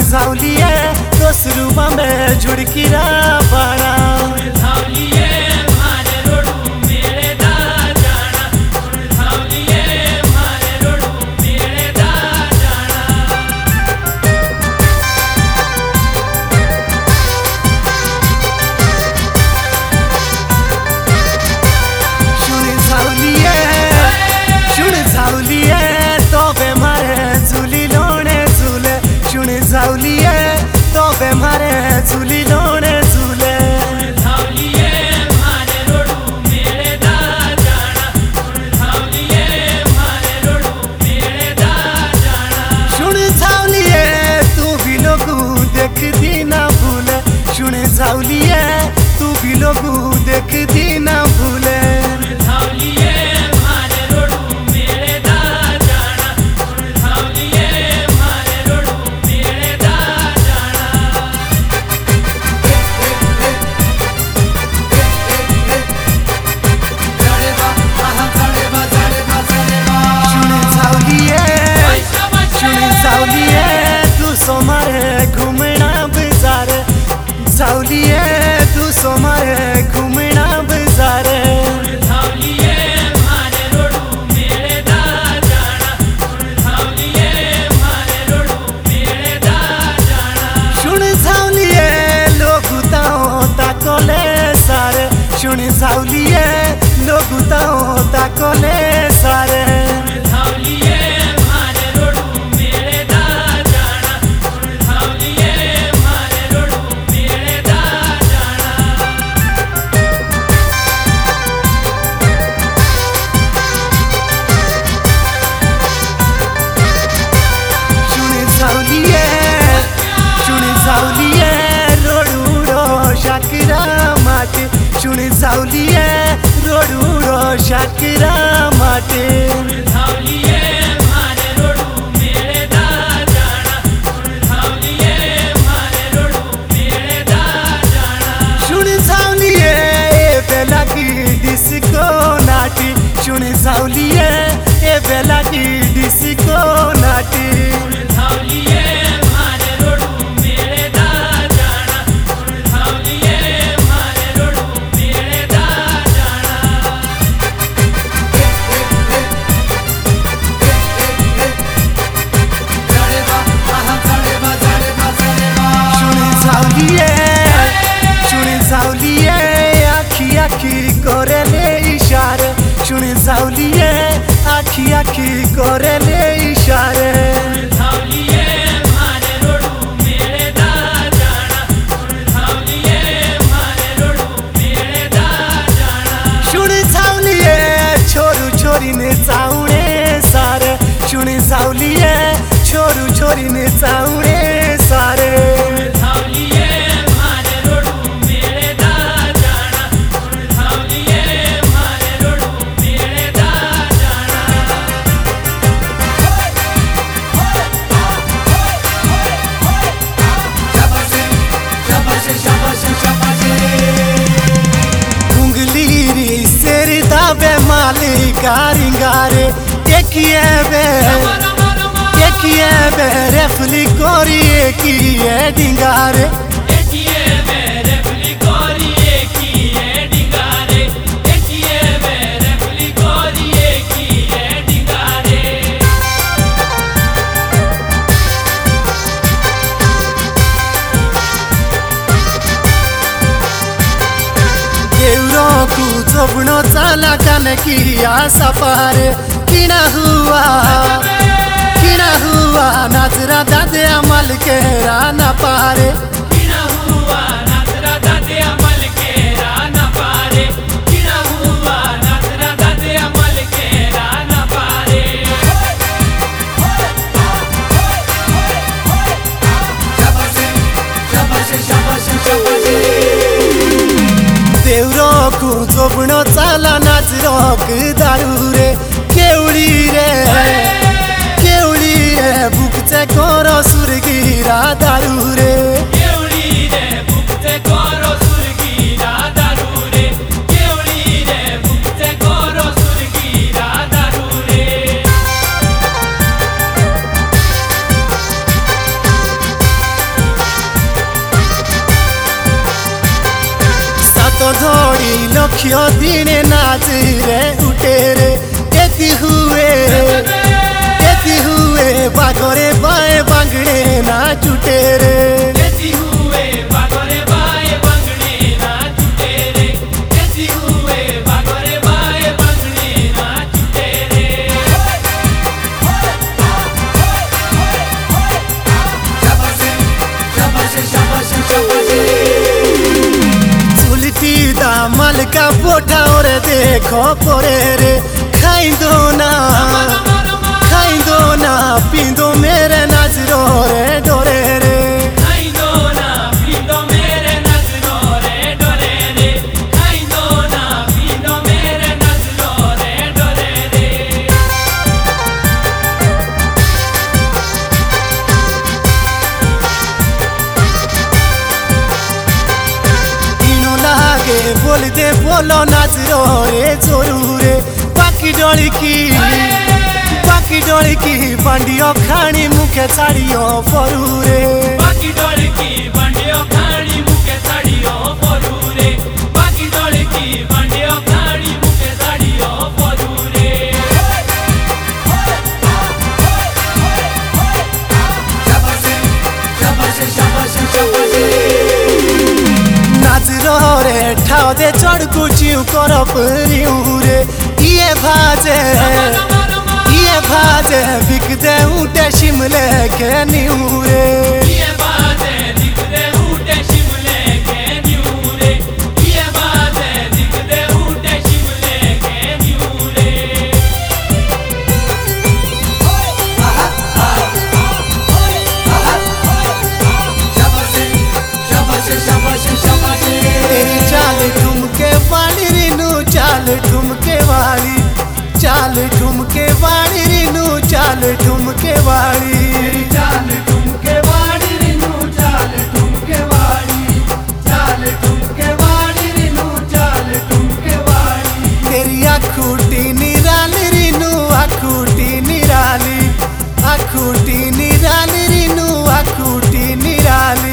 झावलिये दोसरूबा में झुड़कीरा बाड़ा झावलिये तो बे मारे झूली लोने झूले झावलिये मारे रोडू मेरे दा जाना झावलिये मारे रोडू मेरे दा जाना सुन झावलिये तू भी लोगू देखती ना भूले सुन झावलिये तू भी लोगू देखती ना भूले झावलिये मारे रोडू मेरे दा जाना झावलिये मारे रोडू मेरे दा सोमारे घूमना बाजार झावलिये तू सोमारे घूमना बाजार झावलिये मारे रोडू मेरे दा जाना झावलिये मारे रोडू मेरे दा जाना सुन झावलिये लोग ताकोले सारे सुन झावलिये लोग ताकोले सारे झावलिये मारे रोडू मेरे दा जाना झावलिये मारे रोडू मेरे दा जाना सुन झावलिये रोडूडो शाकरा माटे सुन झावलिये रोडूडो शाकरा माटे झावलिये मारे रोडू मेरे दा जाना झावलिये मारे रोडू मेरे दा जाना सुन झावलिये ए बेला की डिस्को नाटी सुन झावलिये ए बेला की डिस्को नाटी झावलिये मारे रोडू मेरे दा जाना झावलिये मारे रोडू मेरे दा जाना सुन झावलिये आखी आखी करेले इशारे सुन झावलिये आखी आखी करेले इशारे झावलिये मारे रोडू मेरे दा जाना झावलिये मारे रोडू मेरे दा जाना सुन झावलिये छोरू छोरी ने चावणे सारे सुन झावलिये छोरू छोरी ने चावणे सारे झावलिये मारे रोडू मेरे दा जाना झावलिये मारे रोडू मेरे दा जाना उंगली सेर दाबे माली गारिंगारे एकिए बे रेफली कोरी एकिए डिंगारे एकिए मेरे फली कोरी एकिए डिंगारे एकिए मेरे फली कोरी एकिए डिंगारे देवरो कु चोबनो चाला काने की आशा पारे किना हुआ नाचरा दादे अमल के राना पारे किना हुआ नाचरा दादे अमल के राना पारे किना हुआ नाचरा दादे अमल के राना पारे देवरो कु चोबनो चाला नाच रोक दारू रे केवड़ी रे बुकचे कोरो सुरगीरा दारू रे केवड़ी रे बुकते कोरो सुरगीरा दारू रे केवड़ी रे बुकते कोरो सुरगीरा दारू रे देखो परे रे खाइंदो ना पिंदो मेरे नजरों रे डोरे रे बोल दे बोलो नजरो रे जोरू रे बाकी डोली की बंडियो खानी मुखे साड़ियो फरू रे बाकी डोली की बंडियो खानी मुखे साड़ियो फरू रे बाकी डोली की बंडियो खानी मुखे साड़ियो फरू रे नजरो रे ठाव दे चढ़ कुचियो करप रे ये भाजे बिक दे ऊटे शिमले के न्यूरे ये बाजे दिख दे ऊटे शिमले के न्यूरे ये बाजे दिख दे ऊटे शिमले के न्यूरे तेरी चाल ठुमके वाली रीनू चाल ठुमके वाली चाल ठुमके वाली रीनू चाल ठुमके वाली चाल ठुमके वाली रीनू चाल ठुमके वाली चाल ठुमके वाली रीनू चाल ठुमके वाली तेरी आखूटी निराली रीनू आखूटी निराली रीनू आखूटी निराली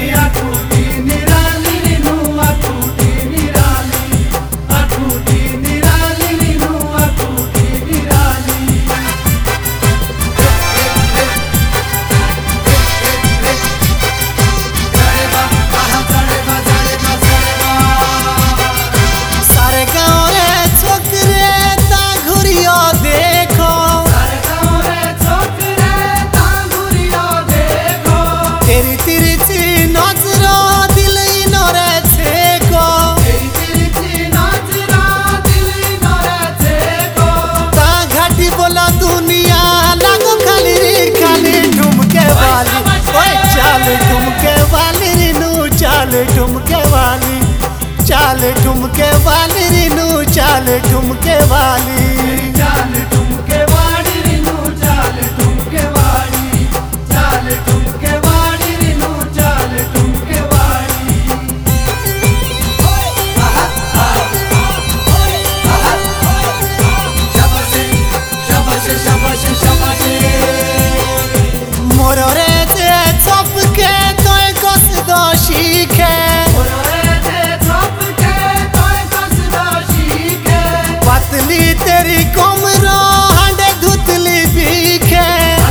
चाल ठुमके वाली रीनू चाल ठुमके वाली चाल ठुमके वाली रीनू चाल ठुमके वाली चाल ठुमके वाली रीनू चाल ठुमके वाली मोर रे जे चपके तोय कस दो शिखे पतली तेरी कोमरो हांडे धुतली बीखे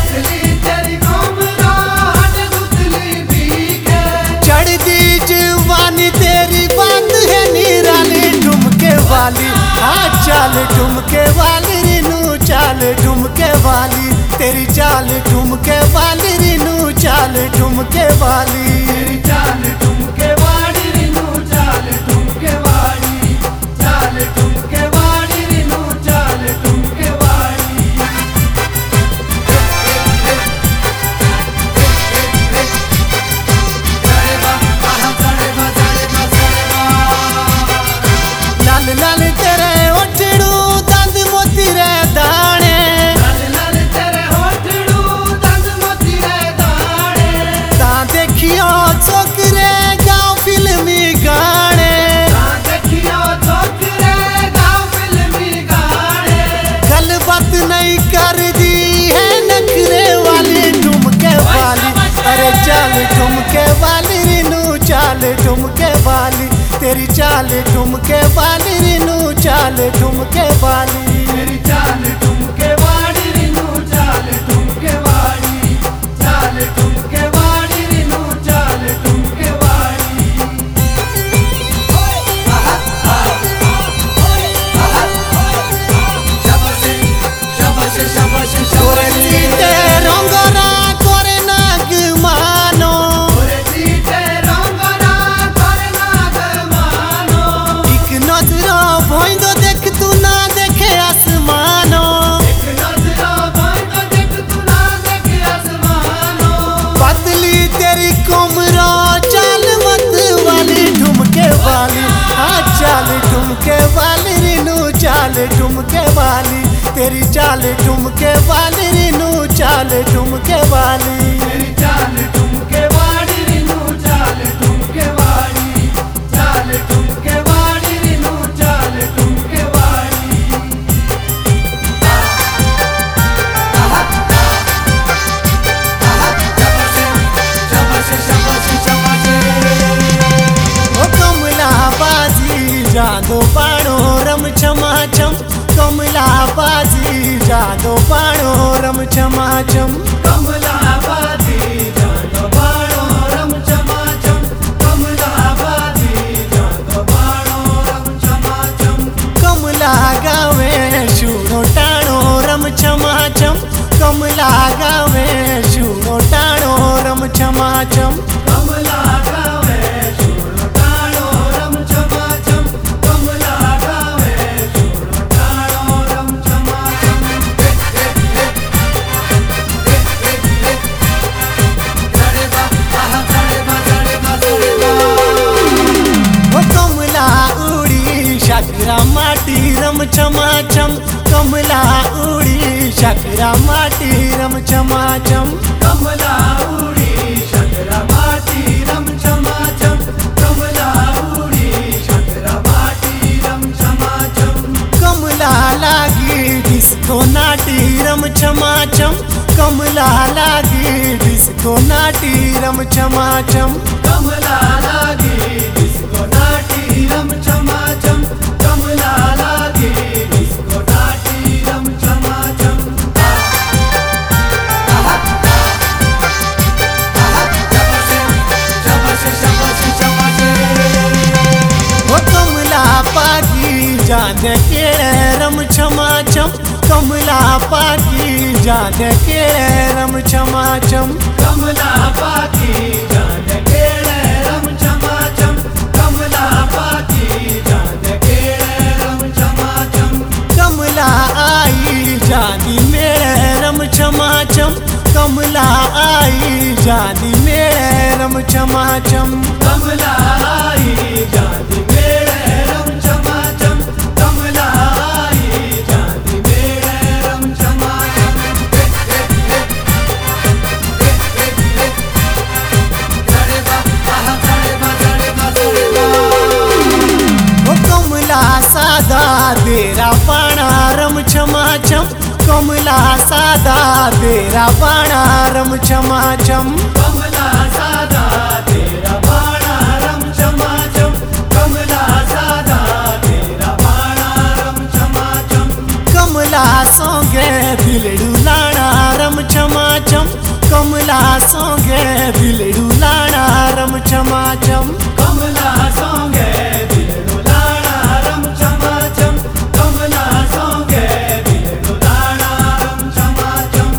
चढ़ दी जवानी तेरी बंद है निराली ठुमके वाली हाँ चाल ठुमके वाली रीनू चाल ठुमके वाली तेरी चाल ठुमके वाली रीनू चाल ठुमके वाली चाल ठुमके वाली रीनू चाल ठुमके वाली चाल ठुमके वाली रीनू चाल ठुमके वाली लाल लाल तेरे ओठड़ू दंद मोती रे दाने लाल लाल तेरे होठड़ू दंद मोती रे दाने ता देखियो छोकरे गाँव फिल्मी गाने देखियो छोकरे गाँव फिल्मी गाने गल बात नहीं कर दी है नखरे वाली ठुमके वाली अरे चाल ठुमके वाली रीनू चाल ठुमके वाली तेरी चाल ठुमके वाली रीनू चाल ठुमके वाली चाल ठुमके वाली रीनू चाल ठुमके वाली चाल ठुमके वाली रीनू चाल ठुमके वाली रंगरा करे नाग मानो एक नजर भोइंदो देख ठुमके वाली, तेरी चाल ठुमके वाली रीनू चाल ठुमके वाली। तेरी चाल ठुमके वाली रीनू चाल ठुमके वाली, चाल ठुमके वाली रीनू चाल ठुमके वाली। ओ कमला बाजी जादो बाणो रम छमा छम, कमला बाजी जादो बाणो रम छमा छम। कमला बाजी जादो बाणो रम छमा छम, कमला बाजी जादो बाणो रम छमा छम। कमला गावे शूरो टाणो रम छमा छम, कमला गावे शूरो टाणो रम छमा छम। कमला गावे शूरो टाणो रम छमा छम, कमला गावे शूरो टाणो रम छमा छम। चढ़े बा आहा चढ़े बा चढ़े बा चढ़े बा। ओ कमला उड़ी शाकरा माटी रम छमा छम, कमला उड़ी शाकरा माटी रम छमा छम। कमला उड़ी शकरा माटी रम छमा छम, कमला उड़ी शकरा माटी रम छमा छम। कमला लागी डिस्को नाटी रम छमा छम, कमला लागी डिस्को नाटी रम छमा छम। कमला लागी डिस्को नाटी रम छमा छम, कमला लागी डिस्को नाटी रम छमा छम। ओ कमला पाकी जान केड़े रम छमा छम, कमला पाकी जान केड़े रम छमा छम। कमला पाकी जान केड़े रम छमा छम, कमला पाकी जान केड़े रम छमा छम। कमला आई जानी मेरे रम छमा छम, कमला आई जानी मेरे रम छमा छम। कमला आई जानी मेरे रम छमा छम, कमला आई जानी मेरे रम छमा छम। चढ़े बा आहा चढ़े बा चढ़े बा चढ़े बा। ओ कमला सादा तेरा बाणा रम छमा छम, कमला सादा तेरा बाणा रम छमा छम। कमला सादा तेरा बाणा रम छमा छम, कमला सादा तेरा बाणा रम छमा छम। कमला सोंगे दिलड़ू लाणा रम छमा छम, कमला सोंगे दिलड़ू लाणा रम छमा छम। कमला सोंगे दिलड़ू लाणा रम छमा छम, कमला सोंगे दिलड़ू लाणा रम छमा छम।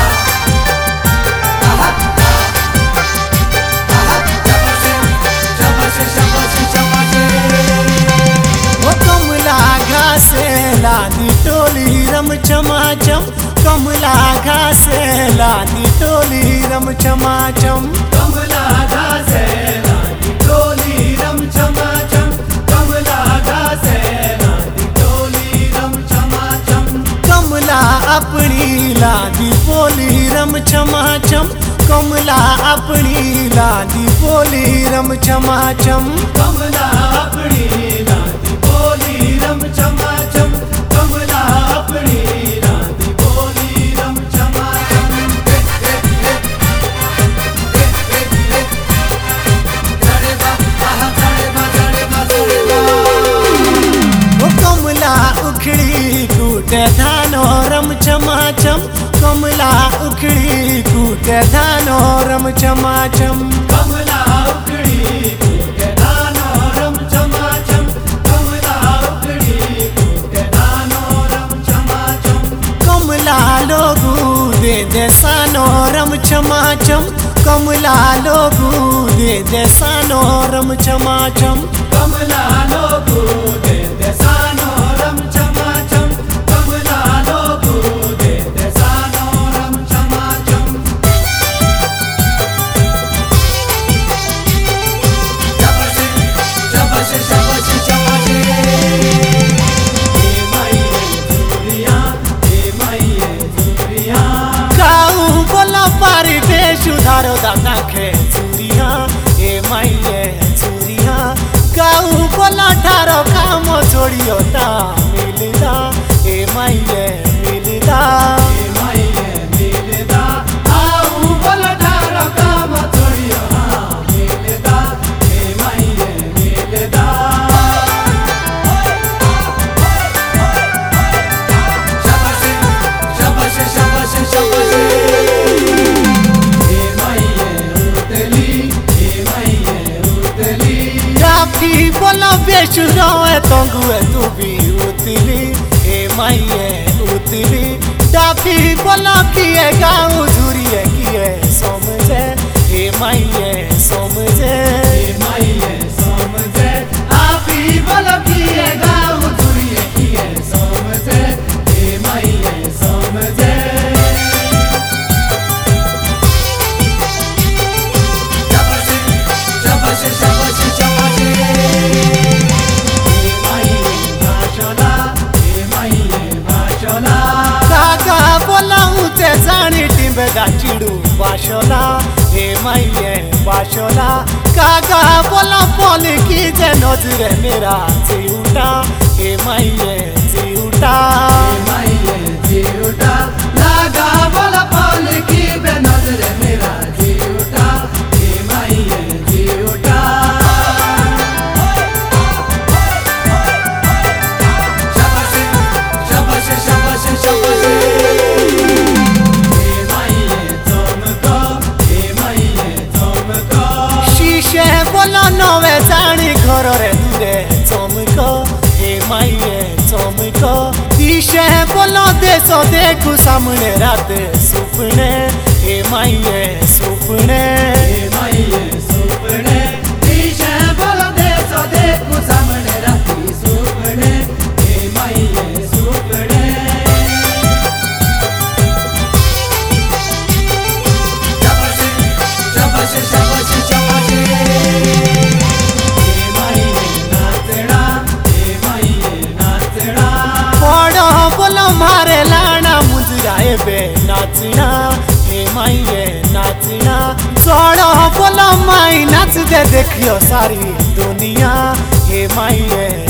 ओ कमला घासे लानी टोली रम छमा छम, कमला घासे लानी टोली रम छमा छम। कमला घासे लानी टोली रम छमा छम, कमला घासे लानी टोली रम छमा छम। कमला अपनी लादी बोली रम छमा छम, कमला अपनी लादी बोली रम छमा छम। कमला अपनी लादी बोली रम छमा छम, कमला अपनी लादी बोली रम छमा छम। चढ़े बा आहा चढ़े बा चढ़े बा चढ़े बा। ओ कमला उखड़ी कूटे धानो रम छमा छम, कमला उखड़ी कूटे धानो रम छमा छम। कमला उखड़ी कूटे धानो रम छमा छम, कमला उखड़ी कूटे धानो रम छमा छम। कमला लोगू दे दे सानो रम छमा छम, कमला लोगू दे दे सानो रम छमा छम। कमला लोगू दे दे सानो रम छमा छम, कमला लोगू दे दे सानो रम छमा छम। शाबाश शाबाश शाबाश शाबाश। हे माई टंगुए तू भी उतली ए माइये उतली डाफी बोला किए गाँव झूरिए किए समझे ए माइये समझे आपी बोलो किए गाँव दूरिए किए समझे ए माइये समझे शाबाश शाबाश शाबाश ए माइये भाषला ए माइये भाषला काका बोला उते जाणी टिंबेदा चिडू बाशोला ए माइये बाशोला काका बोला बोली की जे नजरे मेरा जीउटा ए माइये जीउटा जीउटा लागा बोला पाल की बेनजर मेरा जीउटा ए माइये जीउटा शाबाश शाबाश शाबाश शाबाश ए माइये चमको शीशे बोला नवे जाणी घर रे दूरे चमको ए माइये चमको दिशे बोलो देशो देखू सामने रात सुपने ए माइये सुपने ए माइये सुपने दिशा बोलो देशो देखू सामने राती सुपने ए माइये सुपने शाबाश शाबाश शाबाश शाबाश ए माइये नाचना बड़ो बोलो मारे लाना मुजराए बे नाचना ए माइये नाचना जोड़ो बोलो माई नाच दे देखियो सारी दुनिया ए माइये